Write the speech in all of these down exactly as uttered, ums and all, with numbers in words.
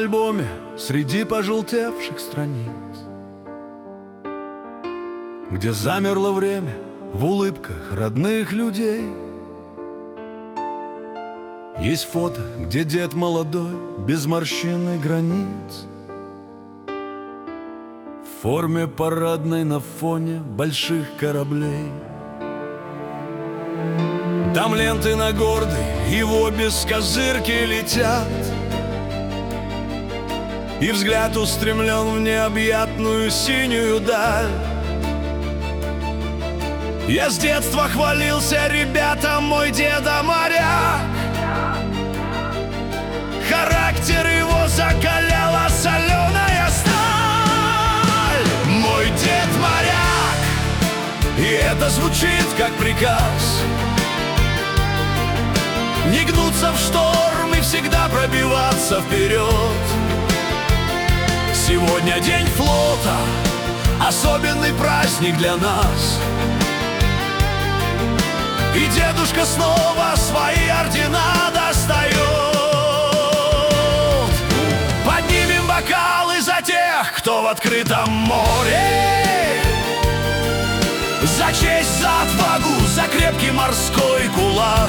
альбоме среди пожелтевших страниц, где замерло время в улыбках родных людей. Есть фото, где дед молодой, без морщин и границ, в форме парадной на фоне больших кораблей. Там ленты на гордой его без козырки летят, и взгляд устремлен в необъятную синюю даль. Я с детства хвалился, ребята, мой деда моряк. Характер его закаляла соленая сталь. Мой дед моряк, и это звучит как приказ. Не гнуться в шторм и всегда пробиваться вперед. Сегодня день флота, особенный праздник для нас. И дедушка снова свои ордена достает. Поднимем бокалы за тех, кто в открытом море, за честь, за отвагу, за крепкий морской кулак.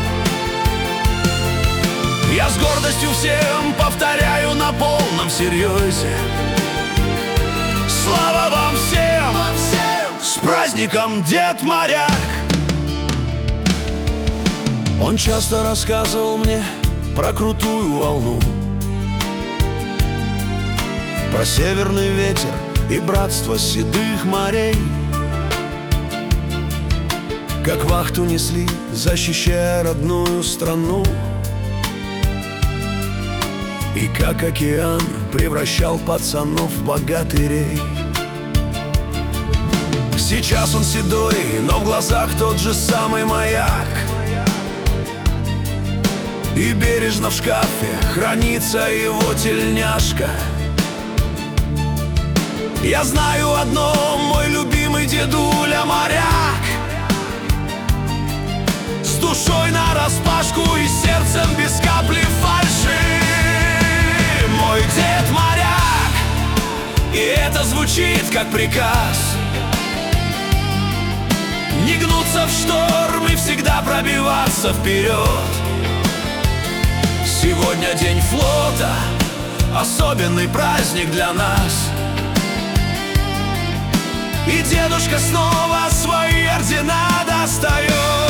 Я с гордостью всем повторяю на полном серьезе: слава вам всем, вам всем! С праздником, Дед Моряк! Он часто рассказывал мне про крутую волну, про северный ветер и братство седых морей. Как вахту несли, защищая родную страну, и как океан превращал пацанов в богатырей. Сейчас он седой, но в глазах тот же самый маяк, и бережно в шкафе хранится его тельняшка. Я знаю одно, мой любимый дедуля моряк, с душой нараспашку и сердцем без капли фальши. Мой дед моряк, и это звучит как приказ. Не гнуться в шторм и всегда пробиваться вперед. Сегодня день флота, особенный праздник для нас. И дедушка снова свои ордена достает.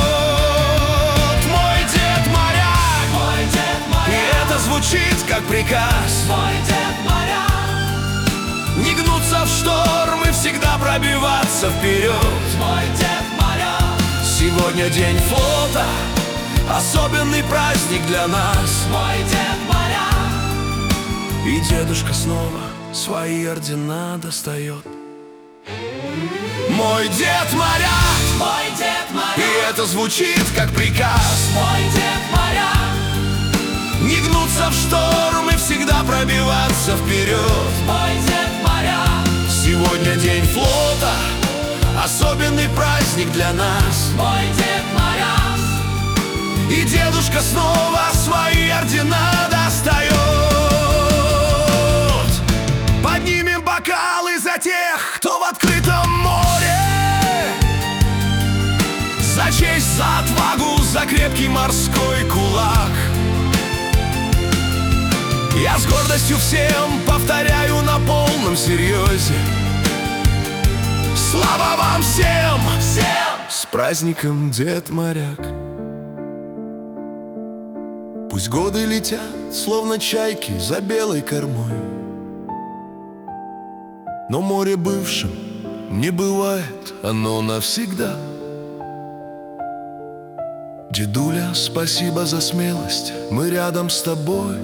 Мой дед моряк, мой дед моряк, и это звучит как приказ. Мой дед моряк, не гнуться в шторм и всегда пробиваться вперед. Мой дед моряк, сегодня день флота, особенный праздник для нас. Мой дед моряк, и дедушка снова свои ордена достает. Мой дед моряк, мой дед моряк, и это звучит как приказ. Мой дед моряк, не гнуться в шторм и всегда пробиваться вперед. Мой дед моряк, сегодня день флота, особенный праздник для нас. Мой дед моряк, и дедушка снова свои ордена достает. Поднимем бокалы за тех, кто в открытом море, за честь, за отвагу, за крепкий морской кулак. Я с гордостью всем повторяю на полном серьезе: слава вам всем, всем! С праздником, Дед Моряк! Пусть годы летят, словно чайки за белой кормой, но море бывшим не бывает, оно навсегда. Дедуля, спасибо за смелость, мы рядом с тобой.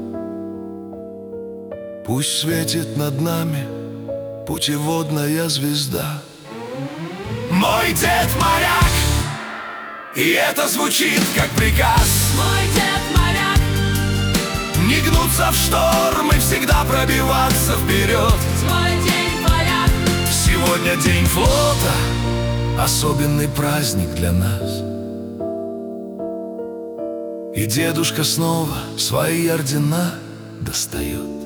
Пусть светит над нами путеводная звезда. Мой дед моряк, и это звучит как приказ. Мой дед моряк, не гнуться в шторм и всегда пробиваться вперед. Мой дед моряк, сегодня день флота, особенный праздник для нас. И дедушка снова свои ордена достает.